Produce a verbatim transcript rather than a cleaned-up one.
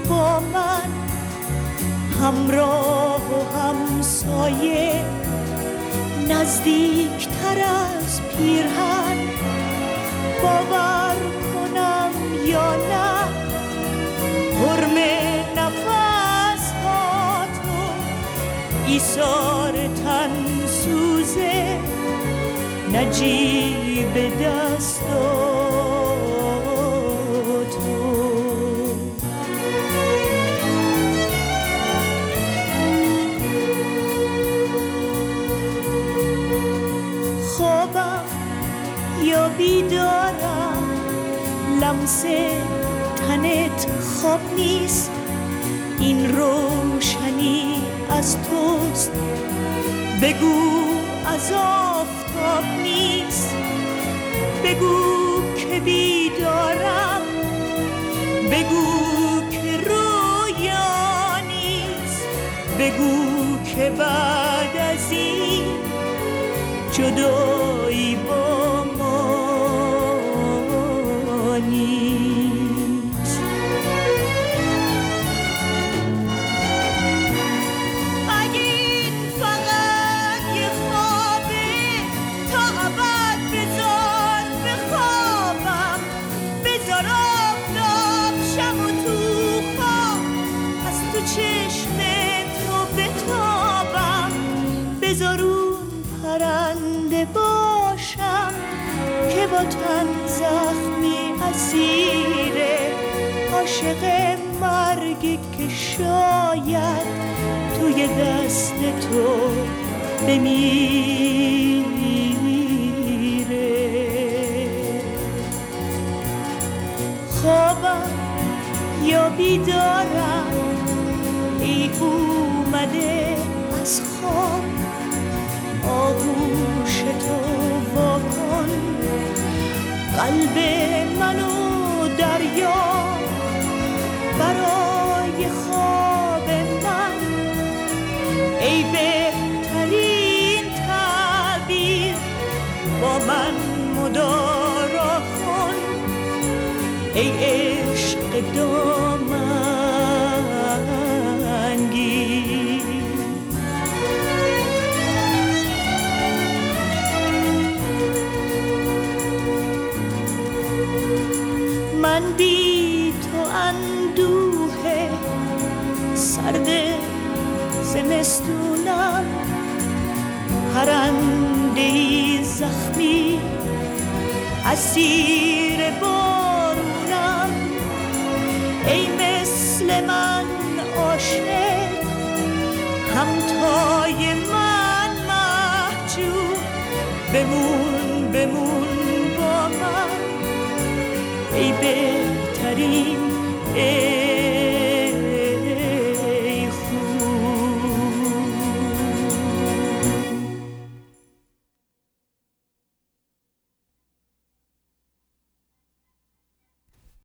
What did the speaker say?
با من همراه و همسایه، نزدیکتر از پیرهن. باور کنم یا نه حرم نفس ها تو، ایثار تن سوزه نجیب دستات تو. خوابم یا بیدارم، لمس تنت خواب نیست، این روشنی از توست. بگو از آفتاب نیست، بگو که بیدارم، بگو که رویا نیست، بگو که بعد از این جدایی با ما نیست. اگه این فقط یه خوابه، تا ابد بذار بخوابم، بذار آفتاب شم و تو خواب از تو چشم تو بتابم، بذار اون پرنده باشم که با تن زخمی اسیره، عاشق مرگی که شاید توی دست تو بمیره. خوابم یا بیدارم، ای اومده از خواب، آغوش تو واکن قلب منو دریا، برای خواب من ای بهترین تعبیر، با من مدارا کن ای عشق دامنگیر. من بی تو اندوه سرد زمستونم، پرنده‌ای زخمی اسیر بارونم، ای مثل من عاشق همتای من محجوب، بمون بمون با من ای بهترین